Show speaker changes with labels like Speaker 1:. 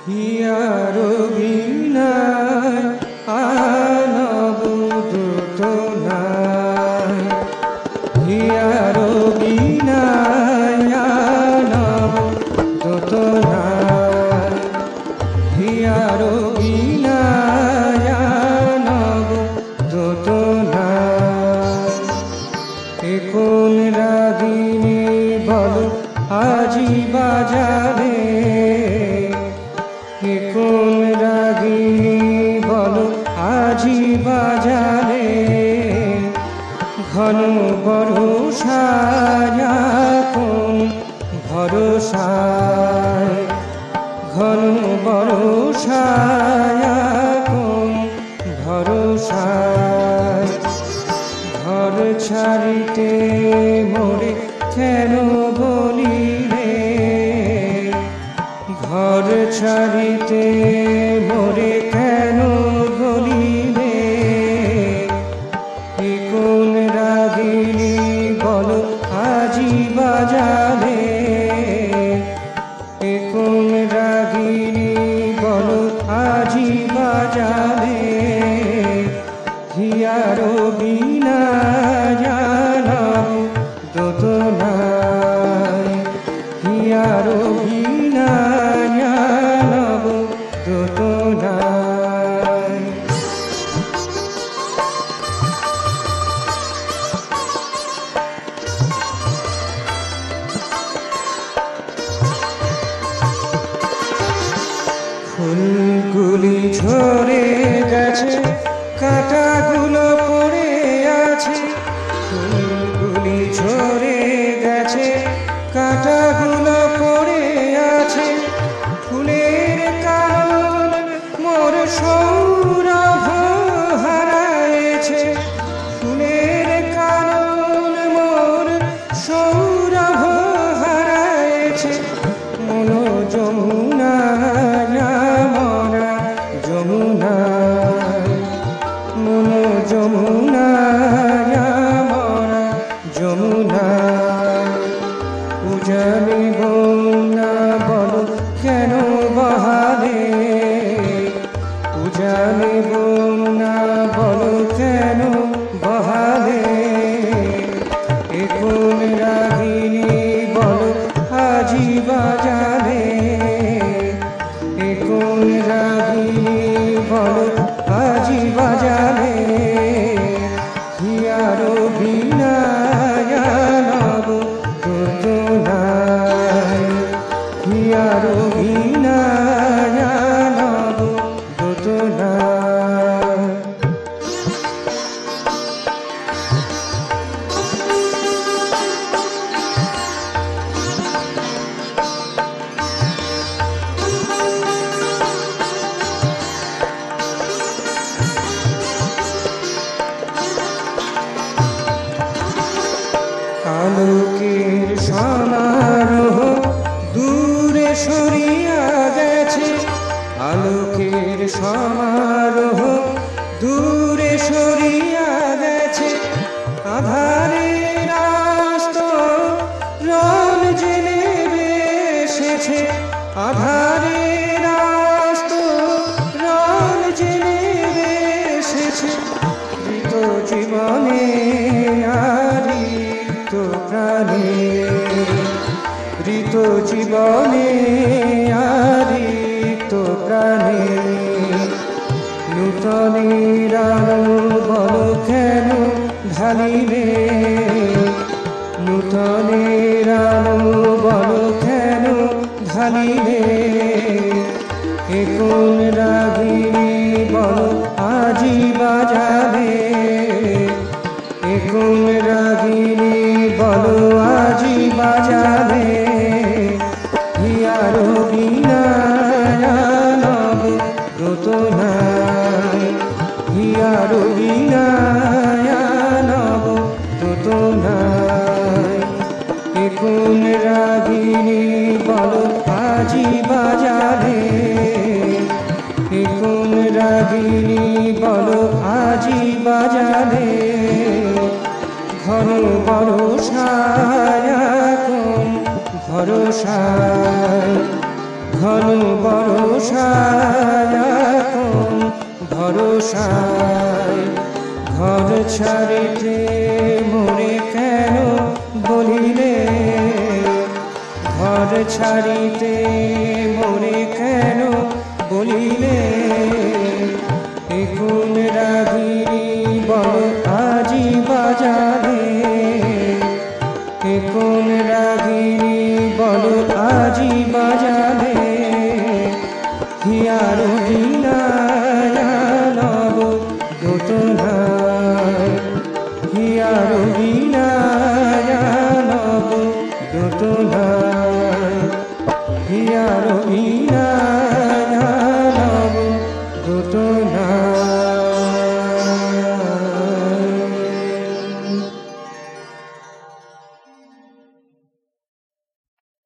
Speaker 1: Here বিনায় আনব দোতনায়, here বিনায় আনব দোতনায়, here বিনায় আনব দোতনায়। এ কোন রাগিনী বলো আজি বাজারে, এ কোন রাগিনী বলো আজি বাজারে, ঘন বর্ষায় কোন ভরসায়, ঘন বর্ষায় কোন ভরসায়। ঘর ছাড়িতে মোরে কেন বলিলে, ঘর ছাড়িতে মোরে কেন বলিলে, এ কোন রাগিনী বলো আজি বাজারে, এ কোন রাগিনী বলো আজি বাজারে, হিয়ার বিনায় আনব দোতনায়, হিয়ার বিনায় আনব দোতনায়। ফুলগুলি ঝরে গেছে, কাঁটাগুলো পড়ে আছে, ফুলগুলি ঝরে গেছে, কাঁটাগুলো পড়ে আছে, ফুলের কারণ মোর সৌরভ হারায়েছে, ফুলের কারণ মোর সৌরভ হারায়েছে। মন যমুনায় মরা যমুনায়, মন যমুনায় মরা যমুনায়। উজানিব না বলো কেন বহালে, উজানিব না বলো কেন বহালে, এ কোন রাগিনী বলো আজি বাজারে, এ কোন রাগিনী বলো আজি বাজারে, হিয়ার বিনায় আনব দোতনায়, হিয়ার বিনায় আনব দোতনায়। আলোকের সমারোহ দূরে সরিয়া গেছে, আলোকের সমারোহ দূরে সরিয়া গেছে, আধারের আস্ত রণ জেনে এসেছে, আধারের আস্ত রণ জেনে এসেছে। ঋত জীবনে ঋত প্রাণে, ঋত জীবনে ঋত প্রাণে, নূতনের আলো বলো কেন ঢালিলে, নূতনের আলো বলো কেন ঢালিলে, এ কোন রাগিনী বলো আজি বাজারে, এ কোন রাগিনী বলো আজি বাজারে, হিয়ার বিনায় আনব দোতনায়, হিয়ার বিনায় আনব দোতনায়। এ কোন রাগিনী বলো আজি বাজারে, এ কোন রাগিনী বলো আজি বাজারে, ঘন বর্ষায় কোন ভরসায়, ঘন বড় ভরসায় এখন ভরসায় ঘর ছাড়িতে মোরে কেন বলিলে ঘর ছাড়িতে মোরে কেন বলিলে এখন রাগিনী বল আজি বাজারে এখন রাগিনী বল আজি বাজারে হিয়ার বিনায়নব দোতনায় হিয়ার বিনায়নব দোতনায়